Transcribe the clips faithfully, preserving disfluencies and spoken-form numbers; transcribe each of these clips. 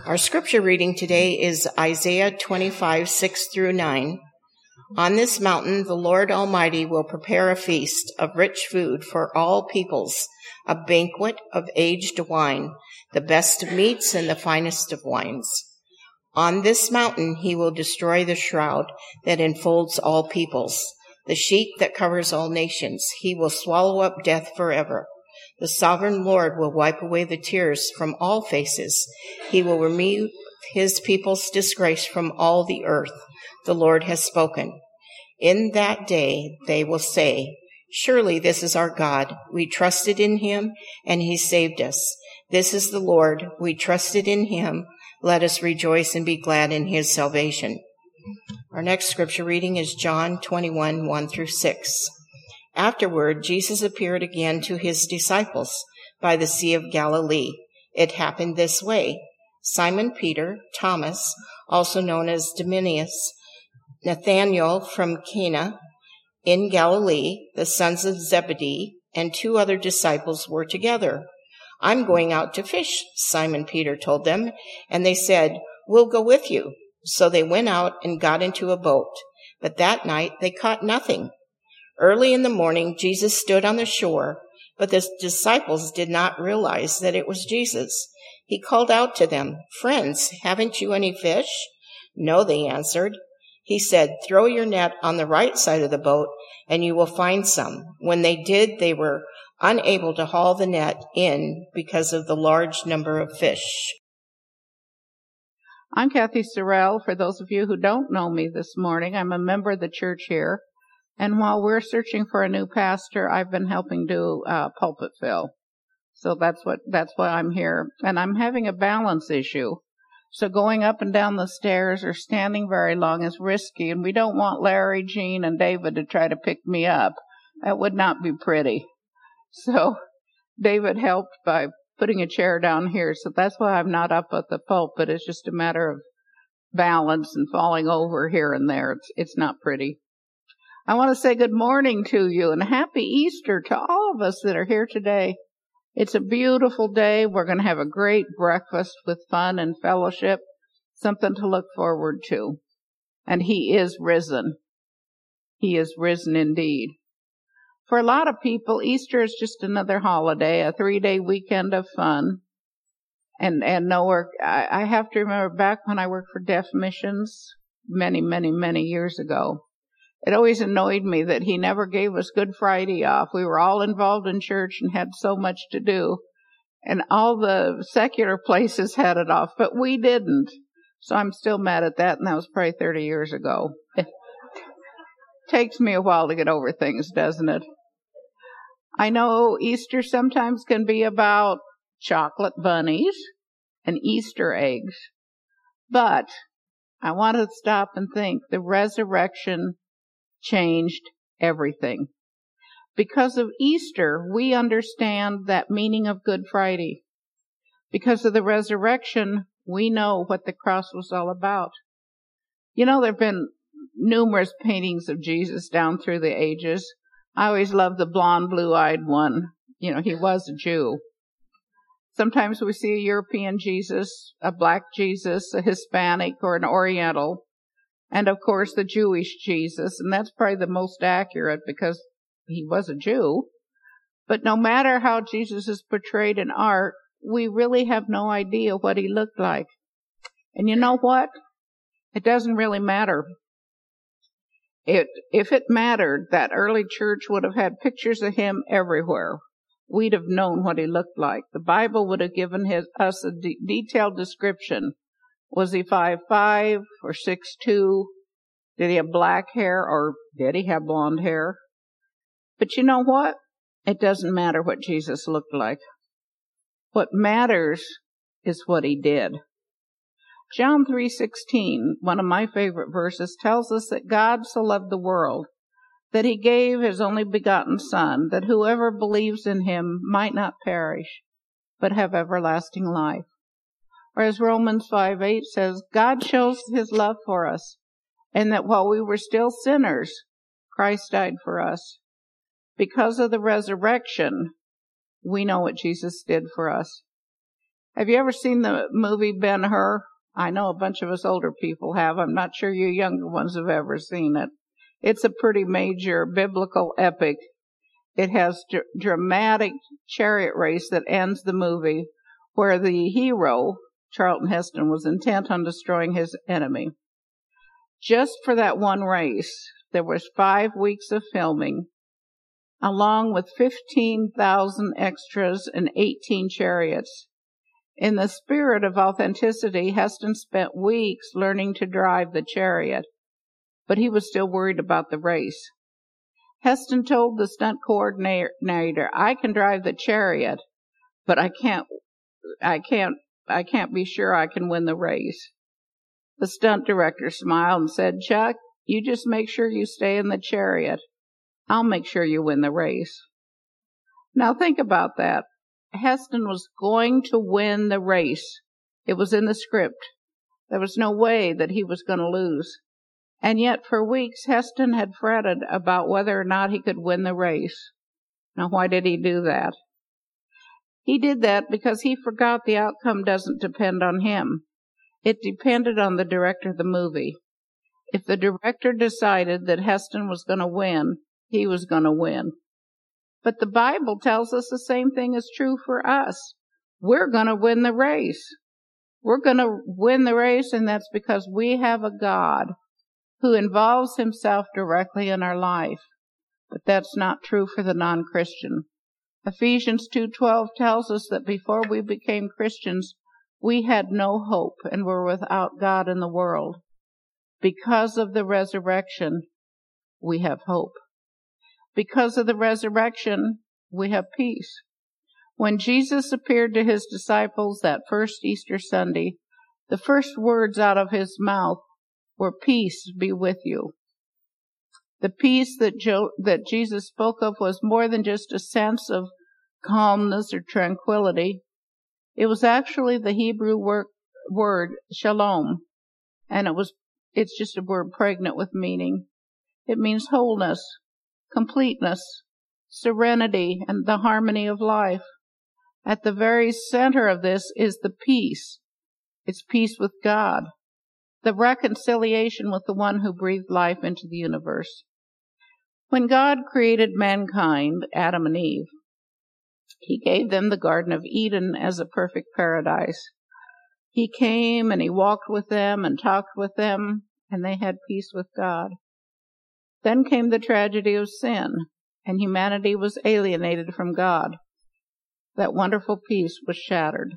Our scripture reading today is Isaiah twenty-five, six through nine. On this mountain, the Lord Almighty will prepare a feast of rich food for all peoples, a banquet of aged wine, the best of meats and the finest of wines. On this mountain, he will destroy the shroud that enfolds all peoples, the sheet that covers all nations. He will swallow up death forever. The sovereign Lord will wipe away the tears from all faces. He will remove his people's disgrace from all the earth. The Lord has spoken. In that day they will say, surely this is our God. We trusted in him, and he saved us. This is the Lord. We trusted in him. Let us rejoice and be glad in his salvation. Our next scripture reading is John twenty-one, one through six. Afterward, Jesus appeared again to his disciples by the Sea of Galilee. It happened this way. Simon Peter, Thomas, also known as Didymus, Nathanael from Cana in Galilee, the sons of Zebedee, and two other disciples were together. I'm going out to fish, Simon Peter told them, and they said, we'll go with you. So they went out and got into a boat, but that night they caught nothing. Early in the morning, Jesus stood on the shore, but the disciples did not realize that it was Jesus. He called out to them, friends, haven't you any fish? No, they answered. He said, throw your net on the right side of the boat, and you will find some. When they did, they were unable to haul the net in because of the large number of fish. I'm Kathy Sorrell. For those of you who don't know me this morning, I'm a member of the church here. And while we're searching for a new pastor, I've been helping do uh, pulpit fill. So that's what that's why I'm here. And I'm having a balance issue. So going up and down the stairs or standing very long is risky, and we don't want Larry, Jean, and David to try to pick me up. That would not be pretty. So David helped by putting a chair down here. So that's why I'm not up at the pulpit. It's just a matter of balance and falling over here and there. It's it's not pretty. I want to say good morning to you and happy Easter to all of us that are here today. It's a beautiful day. We're going to have a great breakfast with fun and fellowship, something to look forward to. And he is risen. He is risen indeed. For a lot of people, Easter is just another holiday, a three-day weekend of fun. And and no work. I, I have to remember back when I worked for Deaf Missions many, many, many years ago. It always annoyed me that he never gave us Good Friday off. We were all involved in church and had so much to do. And all the secular places had it off, but we didn't. So I'm still mad at that, and that was probably thirty years ago. It takes me a while to get over things, doesn't it? I know Easter sometimes can be about chocolate bunnies and Easter eggs, but I want to stop and think the resurrection changed everything. Because of Easter, we understand that meaning of Good Friday. Because of the resurrection, we know what the cross was all about. You know, there have been numerous paintings of Jesus down through the ages. I always loved the blonde, blue-eyed one. You know, he was a Jew. Sometimes we see a European Jesus, a black Jesus, a Hispanic, or an Oriental. And, of course, the Jewish Jesus, and that's probably the most accurate because he was a Jew. But no matter how Jesus is portrayed in art, we really have no idea what he looked like. And you know what? It doesn't really matter. It, if it mattered, that early church would have had pictures of him everywhere. We'd have known what he looked like. The Bible would have given his, us a de- detailed description. Was he five five or six two? Did he have black hair or did he have blonde hair? But you know what? It doesn't matter what Jesus looked like. What matters is what he did. John three sixteen, one of my favorite verses, tells us that God so loved the world that he gave his only begotten Son, that whoever believes in him might not perish, but have everlasting life. Or as Romans five eight says, God shows his love for us, and that while we were still sinners, Christ died for us. Because of the resurrection, we know what Jesus did for us. Have you ever seen the movie Ben-Hur? I know a bunch of us older people have. I'm not sure you younger ones have ever seen it. It's a pretty major biblical epic. It has a dramatic chariot race that ends the movie, where the hero, Charlton Heston, was intent on destroying his enemy. Just for that one race, there was five weeks of filming, along with fifteen thousand extras and eighteen chariots. In the spirit of authenticity, Heston spent weeks learning to drive the chariot, but he was still worried about the race. Heston told the stunt coordinator, "I can drive the chariot, but I can't, I can't, I can't be sure I can win the race." The stunt director smiled and said, "Chuck, you just make sure you stay in the chariot. I'll make sure you win the race." Now think about that. Heston was going to win the race. It was in the script. There was no way that he was going to lose. And yet for weeks, Heston had fretted about whether or not he could win the race. Now, why did he do that? He did that because he forgot the outcome doesn't depend on him. It depended on the director of the movie. If the director decided that Heston was going to win, he was going to win. But the Bible tells us the same thing is true for us. We're going to win the race. We're going to win the race, and that's because we have a God who involves himself directly in our life. But that's not true for the non-Christian. Ephesians two twelve tells us that before we became Christians, we had no hope and were without God in the world. Because of the resurrection, we have hope. Because of the resurrection, we have peace. When Jesus appeared to his disciples that first Easter Sunday, the first words out of his mouth were, "Peace be with you." The peace that, Jo- that Jesus spoke of was more than just a sense of calmness or tranquility. It was actually the Hebrew word, word shalom, and it was it's just a word pregnant with meaning. It means wholeness, completeness, serenity, and the harmony of life. At the very center of this is the peace. It's peace with God, the reconciliation with the one who breathed life into the universe. When God created mankind, Adam and Eve, he gave them the Garden of Eden as a perfect paradise. He came and he walked with them and talked with them, and they had peace with God. Then came the tragedy of sin, and humanity was alienated from God. That wonderful peace was shattered.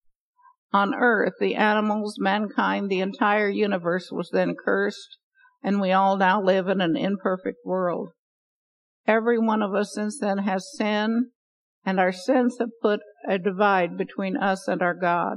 On earth, the animals, mankind, the entire universe was then cursed, and we all now live in an imperfect world. Every one of us since then has sinned, and our sins have put a divide between us and our God.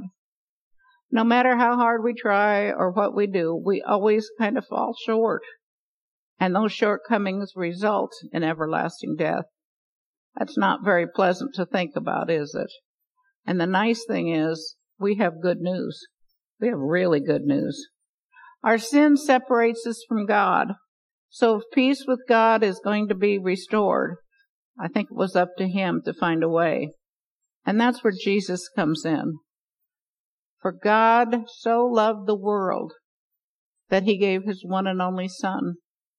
No matter how hard we try or what we do, we always kind of fall short. And those shortcomings result in everlasting death. That's not very pleasant to think about, is it? And the nice thing is, we have good news. We have really good news. Our sin separates us from God. So if peace with God is going to be restored, I think it was up to him to find a way. And that's where Jesus comes in. For God so loved the world that he gave his one and only Son.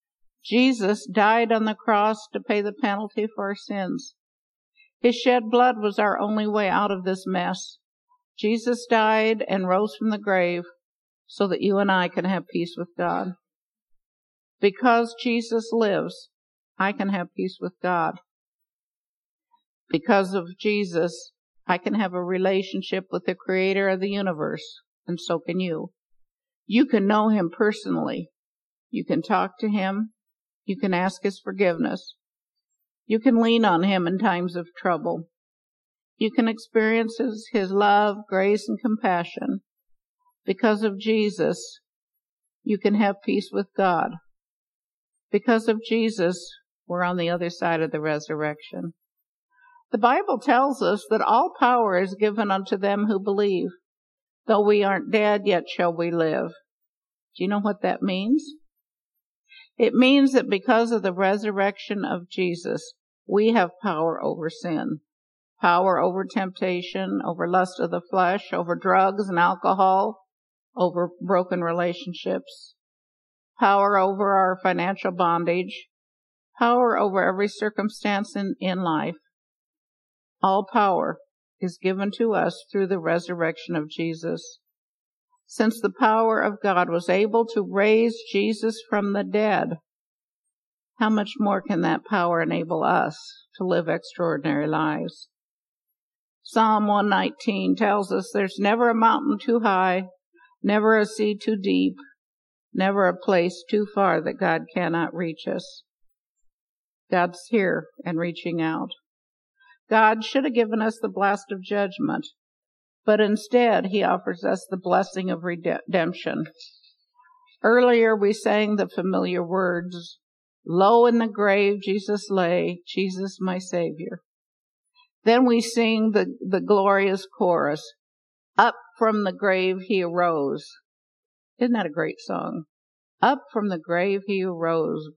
Jesus died on the cross to pay the penalty for our sins. His shed blood was our only way out of this mess. Jesus died and rose from the grave so that you and I can have peace with God. Because Jesus lives, I can have peace with God. Because of Jesus, I can have a relationship with the Creator of the universe, and so can you. You can know him personally. You can talk to him. You can ask his forgiveness. You can lean on him in times of trouble. You can experience his, his love, grace, and compassion. Because of Jesus, you can have peace with God. Because of Jesus, we're on the other side of the resurrection. The Bible tells us that all power is given unto them who believe. Though we aren't dead, yet shall we live. Do you know what that means? It means that because of the resurrection of Jesus, we have power over sin. power over temptation, over lust of the flesh, over drugs and alcohol, over broken relationships, power over our financial bondage, power over every circumstance in, in life. All power is given to us through the resurrection of Jesus. Since the power of God was able to raise Jesus from the dead, how much more can that power enable us to live extraordinary lives? Psalm one nineteen tells us there's never a mountain too high, never a sea too deep, never a place too far that God cannot reach us. God's here and reaching out. God should have given us the blast of judgment, but instead he offers us the blessing of redemption. Earlier we sang the familiar words, "Low in the grave Jesus lay, Jesus my Savior." Then we sing the, the glorious chorus, "Up from the grave he arose." Isn't that a great song? Up from the grave he arose.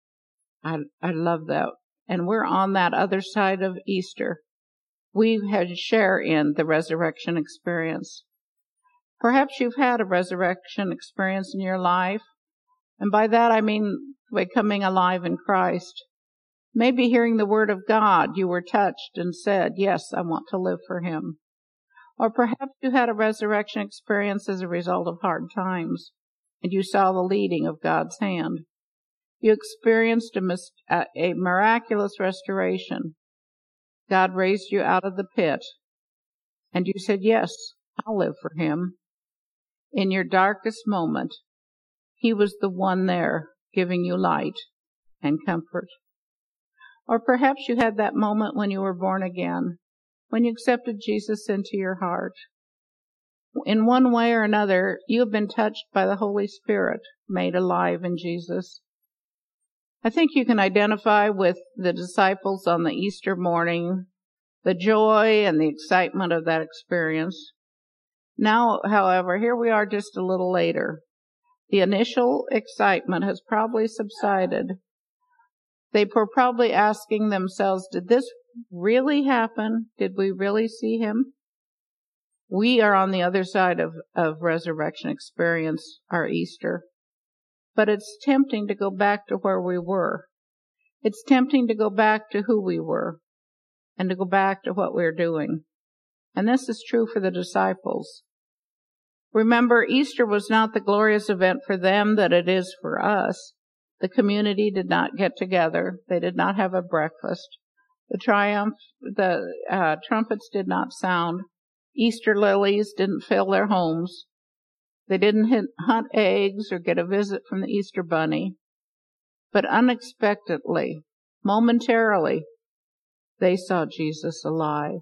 I, I love that. And we're on that other side of Easter. We had share in the resurrection experience. Perhaps you've had a resurrection experience in your life. And by that I mean becoming alive in Christ. Maybe hearing the word of God, you were touched and said, yes, I want to live for him. Or perhaps you had a resurrection experience as a result of hard times, and you saw the leading of God's hand. You experienced a, mis- a miraculous restoration. God raised you out of the pit, and you said, yes, I'll live for him. In your darkest moment, he was the one there giving you light and comfort. Or perhaps you had that moment when you were born again, when you accepted Jesus into your heart. In one way or another, you have been touched by the Holy Spirit, made alive in Jesus. I think you can identify with the disciples on the Easter morning, the joy and the excitement of that experience. Now, however, here we are just a little later. The initial excitement has probably subsided. They were probably asking themselves, did this really happen? Did we really see him? We are on the other side of, of resurrection experience, our Easter. But it's tempting to go back to where we were. It's tempting to go back to who we were and to go back to what we're doing. And this is true for the disciples. Remember, Easter was not the glorious event for them that it is for us. The community did not get together. They did not have a breakfast. The triumph, the uh, trumpets did not sound. Easter lilies didn't fill their homes. They didn't hit, hunt eggs or get a visit from the Easter bunny. But unexpectedly, momentarily, they saw Jesus alive.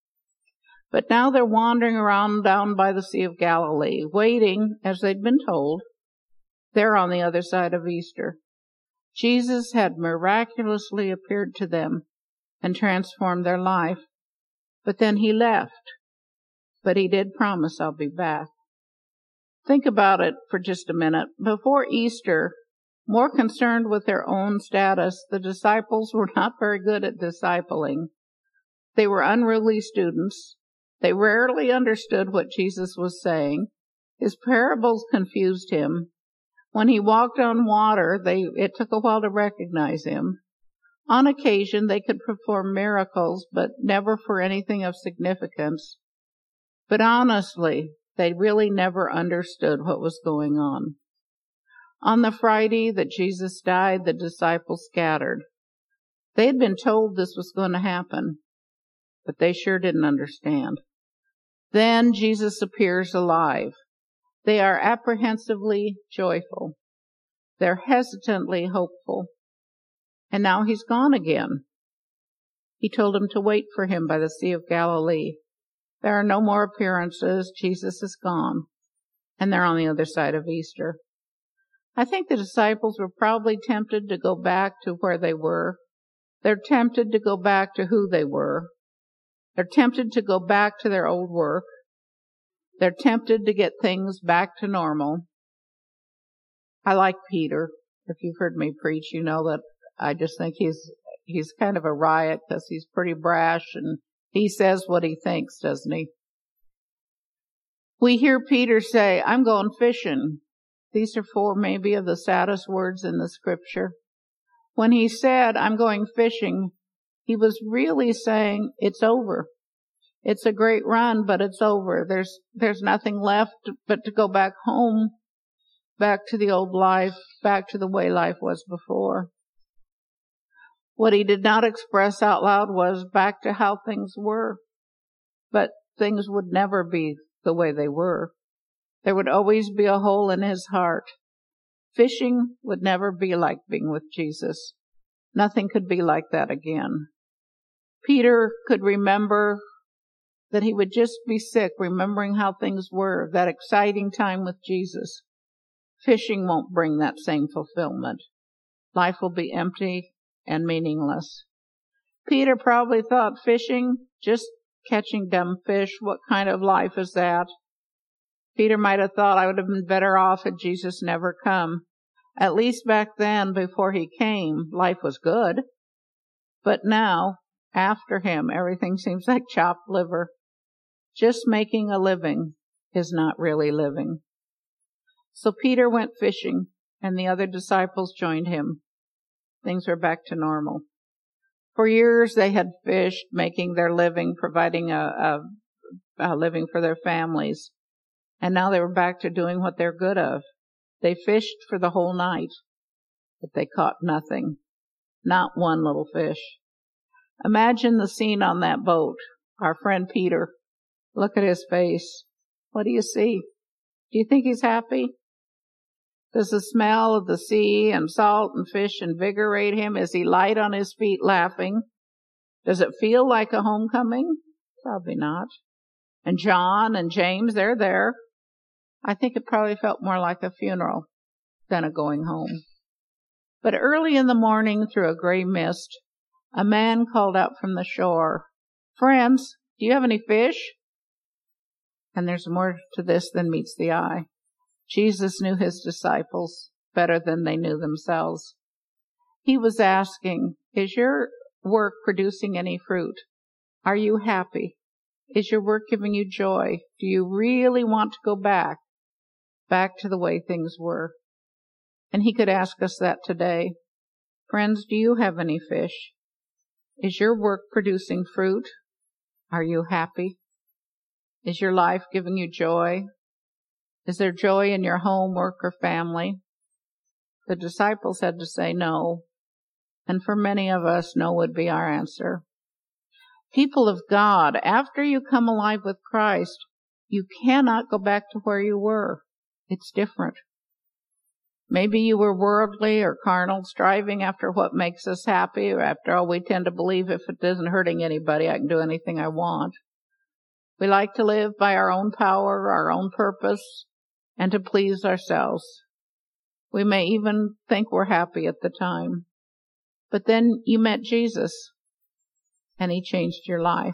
But now they're wandering around down by the Sea of Galilee, waiting, as they'd been told. They're on the other side of Easter. Jesus had miraculously appeared to them and transformed their life. But then he left. But he did promise, I'll be back. Think about it for just a minute. Before Easter, more concerned with their own status, the disciples were not very good at discipling. They were unruly students. They rarely understood what Jesus was saying. His parables confused him. When he walked on water, they, it took a while to recognize him. On occasion, they could perform miracles, but never for anything of significance. But honestly, they really never understood what was going on. On the Friday that Jesus died, the disciples scattered. They had been told this was going to happen, but they sure didn't understand. Then Jesus appears alive. They are apprehensively joyful. They're hesitantly hopeful. And now he's gone again. He told them to wait for him by the Sea of Galilee. There are no more appearances. Jesus is gone. And they're on the other side of Easter. I think the disciples were probably tempted to go back to where they were. They're tempted to go back to who they were. They're tempted to go back to their old work. They're tempted to get things back to normal. I like Peter. If you've heard me preach, you know that I just think he's he's kind of a riot because he's pretty brash and He says what he thinks, doesn't he? We hear Peter say, I'm going fishing. These are four maybe of the saddest words in the scripture. When he said, I'm going fishing, he was really saying, it's over. It's a great run, but it's over. There's, there's nothing left but to go back home, back to the old life, back to the way life was before. What he did not express out loud was back to how things were. But things would never be the way they were. There would always be a hole in his heart. Fishing would never be like being with Jesus. Nothing could be like that again. Peter could remember that he would just be sick, remembering how things were, that exciting time with Jesus. Fishing won't bring that same fulfillment. Life will be empty and meaningless. Peter probably thought fishing, just catching dumb fish, what kind of life is that? Peter might have thought I would have been better off had Jesus never come. At least back then, before he came, life was good. But now, after him, everything seems like chopped liver. Just making a living is not really living. So Peter went fishing, and the other disciples joined him. Things were back to normal. For years they had fished, making their living, providing a, a, a living for their families. And now they were back to doing what they're good of. They fished for the whole night, but they caught nothing. Not one little fish. Imagine the scene on that boat. Our friend Peter. Look at his face. What do you see? Do you think he's happy? Does the smell of the sea and salt and fish invigorate him? Is he light on his feet laughing? Does it feel like a homecoming? Probably not. And John and James, they're there. I think it probably felt more like a funeral than a going home. But early in the morning, through a gray mist, a man called out from the shore, "Friends, do you have any fish?" And there's more to this than meets the eye. Jesus knew his disciples better than they knew themselves. He was asking, is your work producing any fruit? Are you happy? Is your work giving you joy? Do you really want to go back? Back to the way things were? And he could ask us that today. Friends, do you have any fish? Is your work producing fruit? Are you happy? Is your life giving you joy? Is there joy in your home, work, or family? The disciples had to say no, and for many of us, no would be our answer. People of God, after you come alive with Christ, you cannot go back to where you were. It's different. Maybe you were worldly or carnal, striving after what makes us happy. After all, we tend to believe if it isn't hurting anybody, I can do anything I want. We like to live by our own power, our own purpose, and to please ourselves. We may even think we're happy at the time. But then you met Jesus, and he changed your life.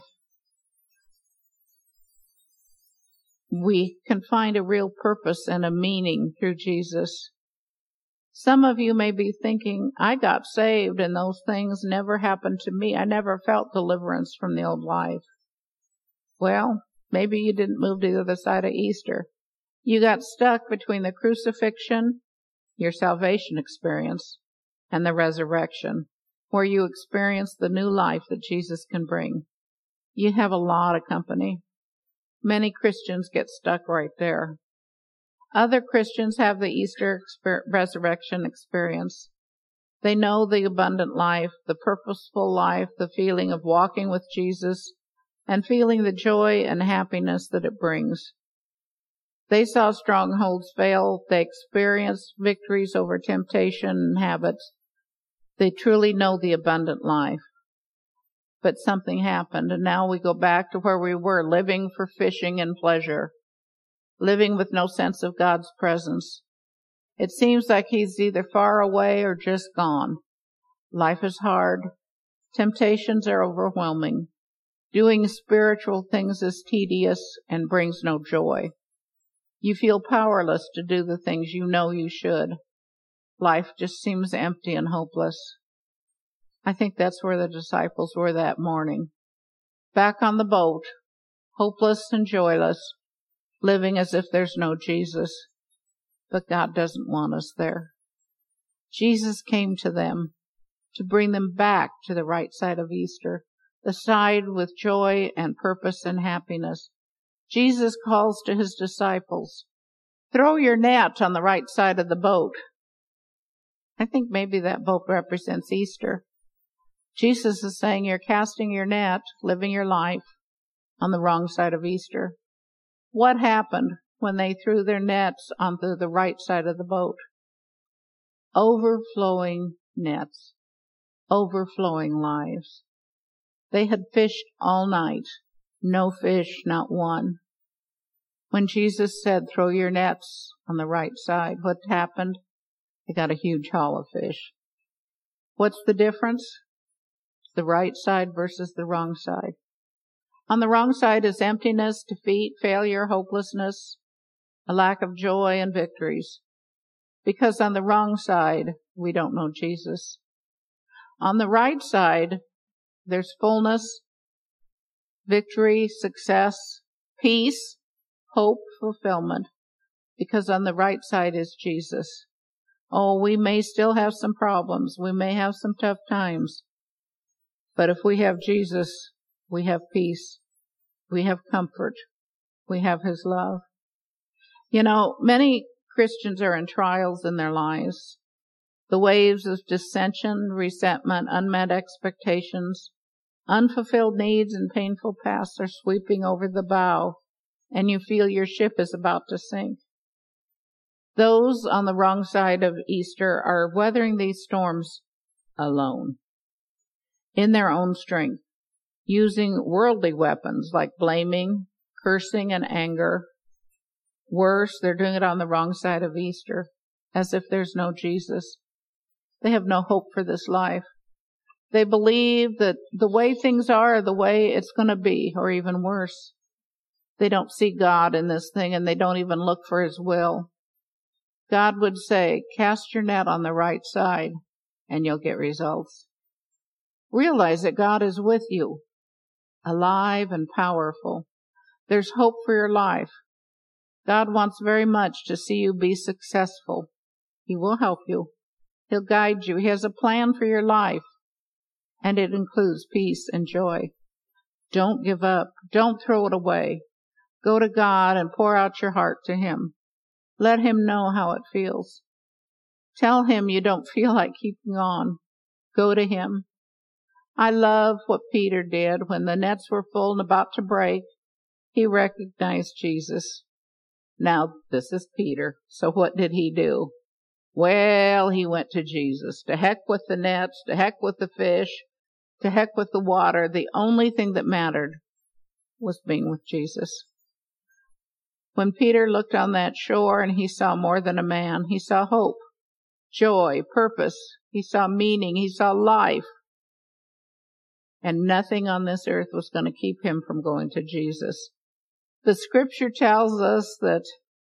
We can find a real purpose and a meaning through Jesus. Some of you may be thinking, I got saved and those things never happened to me. I never felt deliverance from the old life. Well, maybe you didn't move to the other side of Easter. You got stuck between the crucifixion, your salvation experience, and the resurrection, where you experience the new life that Jesus can bring. You have a lot of company. Many Christians get stuck right there. Other Christians have the Easter exper- resurrection experience. They know the abundant life, the purposeful life, the feeling of walking with Jesus, and feeling the joy and happiness that it brings. They saw strongholds fail. They experienced victories over temptation and habits. They truly know the abundant life. But something happened, and now we go back to where we were, living for fishing and pleasure, living with no sense of God's presence. It seems like he's either far away or just gone. Life is hard. Temptations are overwhelming. Doing spiritual things is tedious and brings no joy. You feel powerless to do the things you know you should. Life just seems empty and hopeless. I think that's where the disciples were that morning. back on the boat, hopeless and joyless, living as if there's no Jesus. But God doesn't want us there. Jesus came to them to bring them back to the right side of Easter, the side with joy and purpose and happiness. Jesus calls to his disciples, throw your net on the right side of the boat. I think maybe that boat represents Easter. Jesus is saying you're casting your net, living your life on the wrong side of Easter. What happened when they threw their nets onto the right side of the boat? Overflowing nets, overflowing lives. They had fished all night, no fish, not one. When Jesus said, throw your nets on the right side, what happened? They got a huge haul of fish. What's the difference? The right side versus the wrong side. On the wrong side is emptiness, defeat, failure, hopelessness, a lack of joy and victories. Because on the wrong side, we don't know Jesus. On the right side, there's fullness, victory, success, peace, hope, fulfillment. Because on the right side is Jesus. Oh, we may still have some problems. We may have some tough times. But if we have Jesus, we have peace. We have comfort. We have his love. You know, many Christians are in trials in their lives. The waves of dissension, resentment, unmet expectations, unfulfilled needs, and painful pasts are sweeping over the bow, and you feel your ship is about to sink. Those on the wrong side of Easter are weathering these storms alone, in their own strength, using worldly weapons like blaming, cursing, and anger. Worse, they're doing it on the wrong side of Easter, as if there's no Jesus. They have no hope for this life. They believe that the way things are, the way it's going to be, or even worse. They don't see God in this thing, and they don't even look for his will. God would say, cast your net on the right side, and you'll get results. Realize that God is with you, alive and powerful. There's hope for your life. God wants very much to see you be successful. He will help you. He'll guide you. He has a plan for your life, and it includes peace and joy. Don't give up. Don't throw it away. Go to God and pour out your heart to him. Let him know how it feels. Tell him you don't feel like keeping on. Go to him. I love what Peter did when the nets were full and about to break. He recognized Jesus. Now, this is Peter. So what did he do? Well, he went to Jesus. To heck with the nets, to heck with the fish, to heck with the water. The only thing that mattered was being with Jesus. When Peter looked on that shore and he saw more than a man, he saw hope, joy, purpose. He saw meaning. He saw life. And nothing on this earth was going to keep him from going to Jesus. The scripture tells us that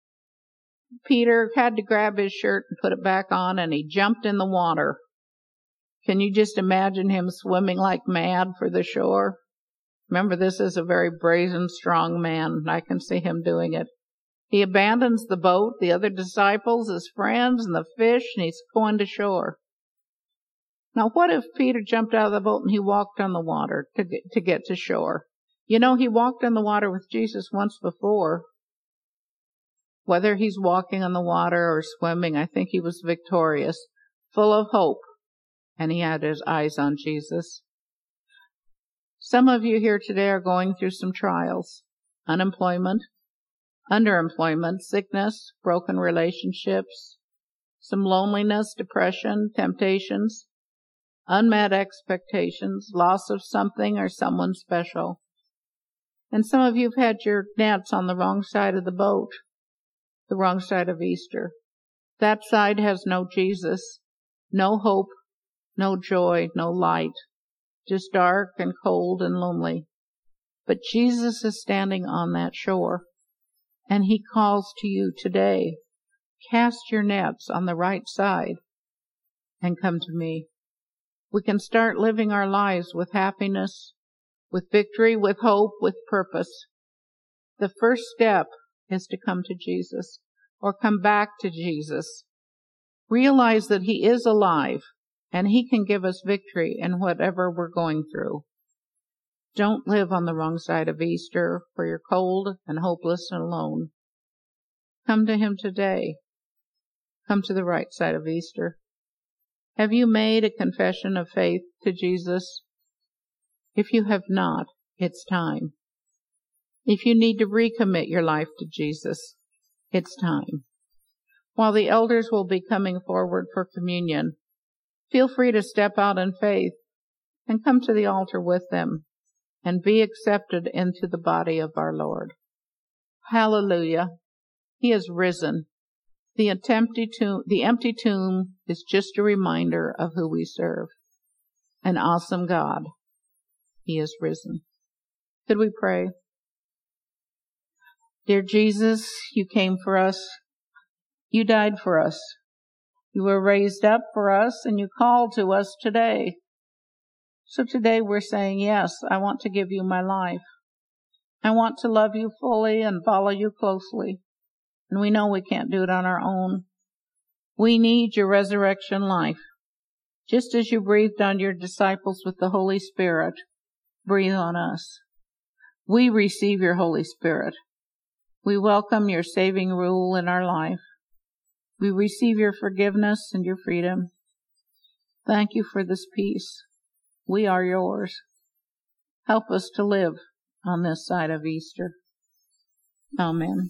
Peter had to grab his shirt and put it back on, and he jumped in the water. Can you just imagine him swimming like mad for the shore? Remember, this is a very brazen, strong man. I can see him doing it. He abandons the boat, the other disciples, his friends, and the fish, and he's going to shore. Now, what if Peter jumped out of the boat and he walked on the water to get, to get to shore? You know, he walked on the water with Jesus once before. Whether he's walking on the water or swimming, I think he was victorious, full of hope, and he had his eyes on Jesus. Some of you here today are going through some trials, unemployment, underemployment, sickness, broken relationships, some loneliness, depression, temptations, unmet expectations, loss of something or someone special. And some of you have had your nets on the wrong side of the boat, the wrong side of Easter. That side has no Jesus, no hope, no joy, no light, just dark and cold and lonely. But Jesus is standing on that shore, and he calls to you today, cast your nets on the right side and come to me. We can start living our lives with happiness, with victory, with hope, with purpose. The first step is to come to Jesus, or come back to Jesus. Realize that He is alive, and He can give us victory in whatever we're going through. Don't live on the wrong side of Easter, where you're cold and hopeless and alone. Come to Him today. Come to the right side of Easter. Have you made a confession of faith to Jesus? If you have not, it's time. If you need to recommit your life to Jesus, it's time. While the elders will be coming forward for communion, feel free to step out in faith and come to the altar with them and be accepted into the body of our Lord. Hallelujah. He is risen. The empty tomb, the empty tomb is just a reminder of who we serve. An awesome God. He is risen. Could we pray? Dear Jesus, you came for us. You died for us. You were raised up for us, and you called to us today. So today we're saying, yes, I want to give you my life. I want to love you fully and follow you closely. And we know we can't do it on our own. We need your resurrection life. Just as you breathed on your disciples with the Holy Spirit, breathe on us. We receive your Holy Spirit. We welcome your saving rule in our life. We receive your forgiveness and your freedom. Thank you for this peace. We are yours. Help us to live on this side of Easter. Amen.